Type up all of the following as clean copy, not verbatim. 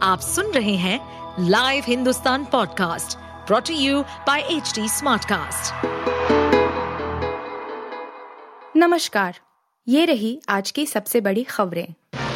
आप सुन रहे हैं live Hindustan podcast brought to you by HT Smartcast. नमस्कार, ये रही आज की सबसे बड़ी खबरें।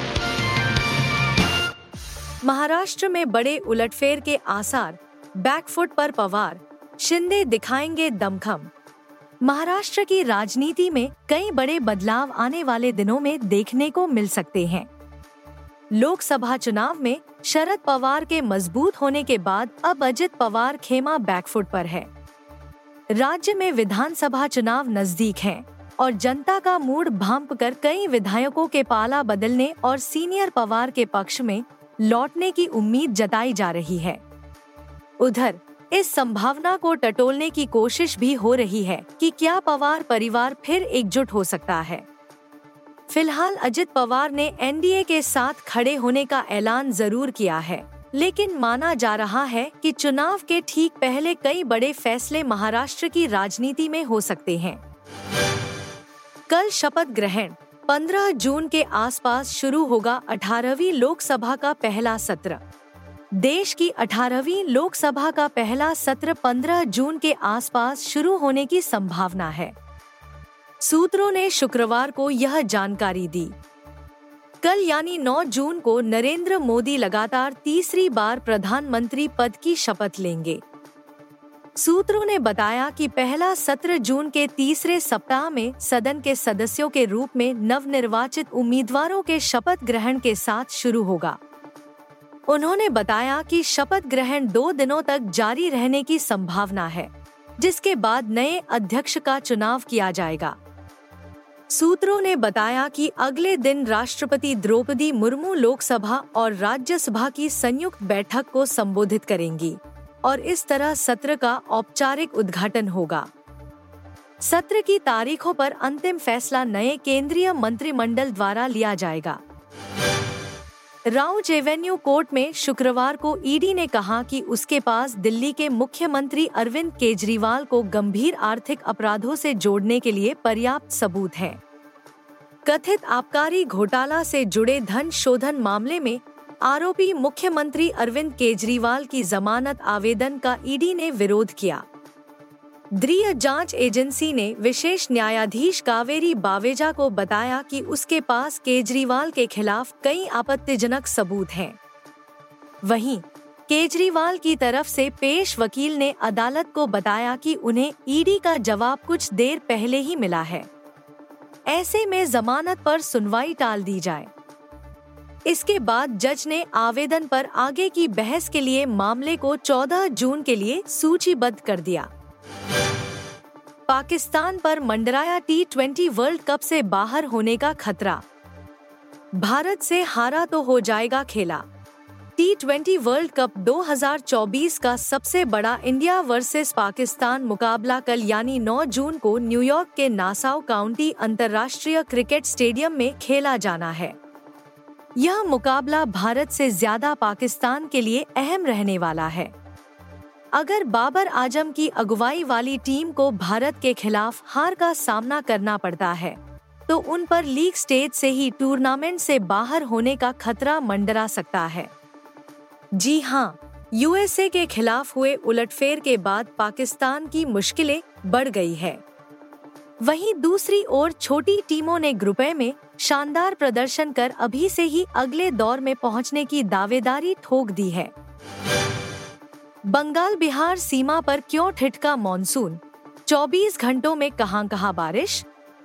महाराष्ट्र में बड़े उलटफेर के आसार, बैकफुट पर पवार, शिंदे दिखाएंगे दमखम। महाराष्ट्र की राजनीति में कई बड़े बदलाव आने वाले दिनों में देखने को मिल सकते हैं। लोकसभा चुनाव में शरद पवार के मजबूत होने के बाद अब अजित पवार खेमा बैकफुट पर है। राज्य में विधानसभा चुनाव नजदीक हैं और जनता का मूड भांप कर कई विधायकों के पाला बदलने और सीनियर पवार के पक्ष में लौटने की उम्मीद जताई जा रही है। उधर इस संभावना को टटोलने की कोशिश भी हो रही है कि क्या पवार परिवार फिर एकजुट हो सकता है। फिलहाल अजित पवार ने एनडीए के साथ खड़े होने का ऐलान जरूर किया है, लेकिन माना जा रहा है कि चुनाव के ठीक पहले कई बड़े फैसले महाराष्ट्र की राजनीति में हो सकते हैं। कल शपथ ग्रहण 15 जून के आसपास शुरू होगा 18वीं लोकसभा का पहला सत्र। देश की 18वीं लोकसभा का पहला सत्र 15 जून के आसपास शुरू होने की संभावना है। सूत्रों ने शुक्रवार को यह जानकारी दी। कल यानी 9 जून को नरेंद्र मोदी लगातार तीसरी बार प्रधानमंत्री पद की शपथ लेंगे। सूत्रों ने बताया कि पहला सत्र जून के तीसरे सप्ताह में सदन के सदस्यों के रूप में नवनिर्वाचित उम्मीदवारों के शपथ ग्रहण के साथ शुरू होगा। उन्होंने बताया कि शपथ ग्रहण 2 दिनों तक जारी रहने की संभावना है, जिसके बाद नए अध्यक्ष का चुनाव किया जाएगा। सूत्रों ने बताया कि अगले दिन राष्ट्रपति द्रौपदी मुर्मू लोकसभा और राज्यसभा की संयुक्त बैठक को संबोधित करेंगी और इस तरह सत्र का औपचारिक उद्घाटन होगा। सत्र की तारीखों पर अंतिम फैसला नए केंद्रीय मंत्रिमंडल द्वारा लिया जाएगा। राउज एवेन्यू कोर्ट में शुक्रवार को ईडी ने कहा कि उसके पास दिल्ली के मुख्यमंत्री अरविंद केजरीवाल को गंभीर आर्थिक अपराधों से जोड़ने के लिए पर्याप्त सबूत हैं। कथित आबकारी घोटाला से जुड़े धन शोधन मामले में आरोपी मुख्यमंत्री अरविंद केजरीवाल की जमानत आवेदन का ईडी ने विरोध किया। गृह जांच एजेंसी ने विशेष न्यायाधीश कावेरी बावेजा को बताया कि उसके पास केजरीवाल के खिलाफ कई आपत्तिजनक सबूत हैं। वहीं केजरीवाल की तरफ से पेश वकील ने अदालत को बताया कि उन्हें ईडी का जवाब कुछ देर पहले ही मिला है। ऐसे में जमानत पर सुनवाई टाल दी जाए। इसके बाद जज ने आवेदन पर आगे की बहस के लिए मामले को 14 जून के लिए सूचीबद्ध कर दिया। पाकिस्तान पर मंडराया T20 वर्ल्ड कप से बाहर होने का खतरा। भारत से हारा तो हो जाएगा खेला। T20 वर्ल्ड कप 2024 का सबसे बड़ा इंडिया वर्सेस पाकिस्तान मुकाबला कल यानी 9 जून को न्यूयॉर्क के नासाउ काउंटी अंतर्राष्ट्रीय क्रिकेट स्टेडियम में खेला जाना है। यह मुकाबला भारत से ज्यादा पाकिस्तान के लिए अहम रहने वाला है। अगर बाबर आजम की अगुवाई वाली टीम को भारत के खिलाफ हार का सामना करना पड़ता है, तो उन पर लीग स्टेज से ही टूर्नामेंट से बाहर होने का खतरा मंडरा सकता है। जी हां, यूएसए के खिलाफ हुए उलटफेर के बाद पाकिस्तान की मुश्किलें बढ़ गई है। वहीं दूसरी ओर छोटी टीमों ने ग्रुप ए में शानदार प्रदर्शन कर अभी से ही अगले दौर में पहुंचने की दावेदारी ठोक दी है। बंगाल बिहार सीमा पर क्यों ठिठका मॉनसून, 24 घंटों में कहां बारिश।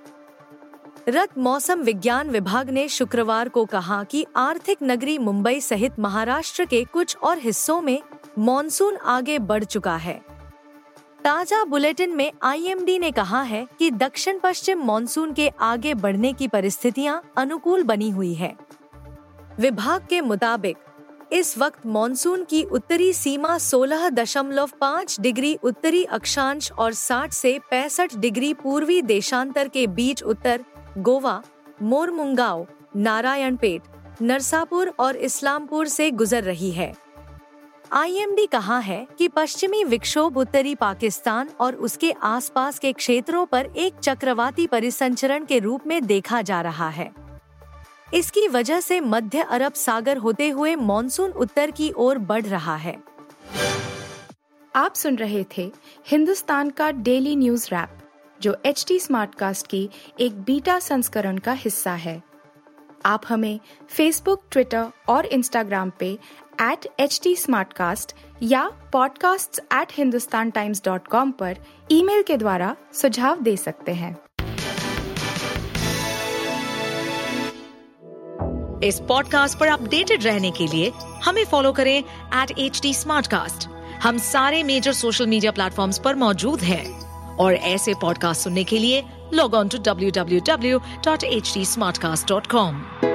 रत मौसम विज्ञान विभाग ने शुक्रवार को कहा कि आर्थिक नगरी मुंबई सहित महाराष्ट्र के कुछ और हिस्सों में मॉनसून आगे बढ़ चुका है। ताजा बुलेटिन में आईएमडी ने कहा है कि दक्षिण पश्चिम मॉनसून के आगे बढ़ने की परिस्थितियां अनुकूल बनी हुई है। विभाग के मुताबिक इस वक्त मॉनसून की उत्तरी सीमा 16.5 डिग्री उत्तरी अक्षांश और 60 से 65 डिग्री पूर्वी देशांतर के बीच उत्तर गोवा, मोरमुंगाओ, नारायणपेट, नरसापुर और इस्लामपुर से गुजर रही है। आईएमडी कहा है कि पश्चिमी विक्षोभ उत्तरी पाकिस्तान और उसके आसपास के क्षेत्रों पर एक चक्रवाती परिसंचरण के रूप में देखा जा रहा है। इसकी वजह से मध्य अरब सागर होते हुए मॉनसून उत्तर की ओर बढ़ रहा है। आप सुन रहे थे हिंदुस्तान का डेली न्यूज रैप, जो HT स्मार्टकास्ट की एक बीटा संस्करण का हिस्सा है। आप हमें फेसबुक, ट्विटर और इंस्टाग्राम पे @HT Smartcast या podcasts@hindustantimes.com पर ईमेल के द्वारा सुझाव दे सकते हैं। इस पॉडकास्ट पर अपडेटेड रहने के लिए हमें फॉलो करें @HT Smartcast। हम सारे मेजर सोशल मीडिया प्लेटफॉर्म्स पर मौजूद हैं और ऐसे पॉडकास्ट सुनने के लिए लॉग ऑन टू www.htsmartcast.com।